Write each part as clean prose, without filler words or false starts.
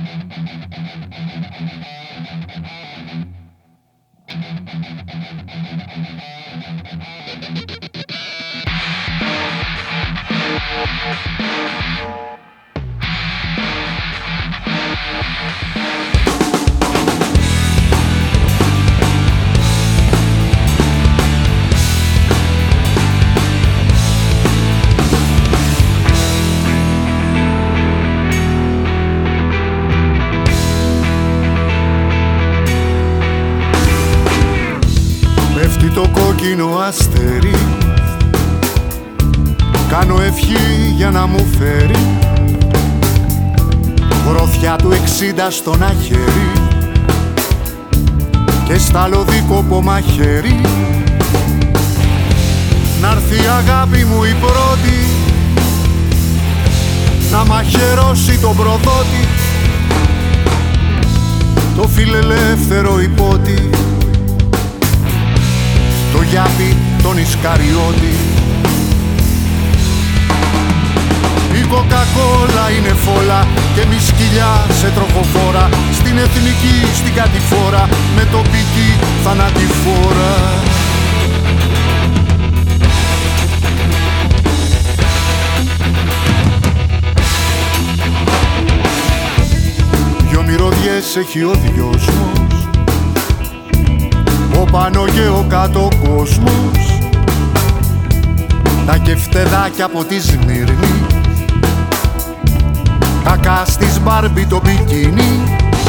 κόκκινο αστέρι, κάνω ευχή για να μου φέρει γροθιά του 60 στο ένα χέρι και σταλοδίκοπο μαχαίρι. Να'ρθεί αγάπη μου η πρώτη να μαχαιρώσει τον προδότη, το φιλελεύθερο υπότι, το Γιάπη τον Ισκαριώτη. Η κοκακόλα είναι φόλα και μη σκυλιά σε τροχοφόρα, στην εθνική, στην κατηφόρα, με τοπική θανατηφόρα. Δυο μυρωδιές έχει ο δυόσμος, ο πάνω και ο κάτω κόσμος, τα κεφτεδάκια από τη Σμύρνη, κακά στις Μπάρμπι το μπικίνι.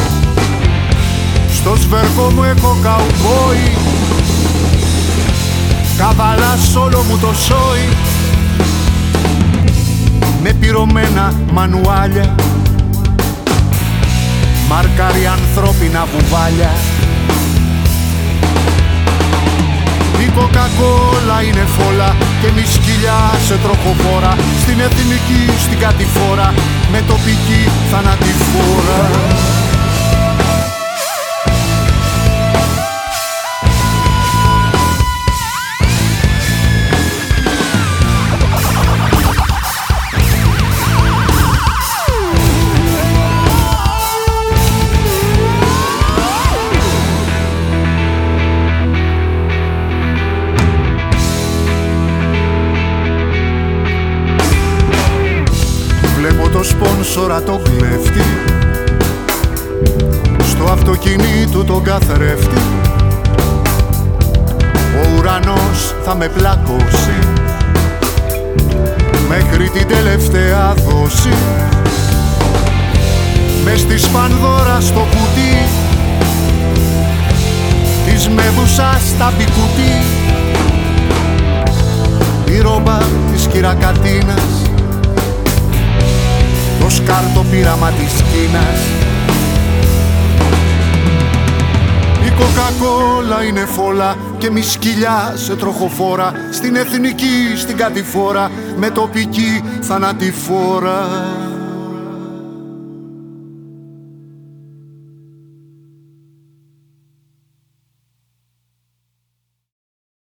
Στο σβέρκο μου έχω καουμπόι, καβαλάς όλο μου το σόι, με πυρωμένα μανουάλια, μάρκαρι ανθρώπινα βουβάλια. Η κοκακόλα είναι φόλα και μη σκυλιά σε τροχοφόρα, στην εθνική, στην κατηφόρα, με τοπική θανατηφόρα. Το σπόνσορα το κλέφτη, στο αυτοκίνητο τον καθρέφτη, ο ουρανός θα με πλακώσει μέχρι την τελευταία δόση. Μες στη σπανδόρα στο κουτί της Μέδουσας στα πικουτί, η ρόμπα της Κυρακατίνας, το σκάρτο πείραμα της Κίνας. Η κοκακόλα είναι φόλα και μη σκυλιά σε τροχοφόρα, στην εθνική, στην κατηφόρα, με τοπική θανατηφόρα.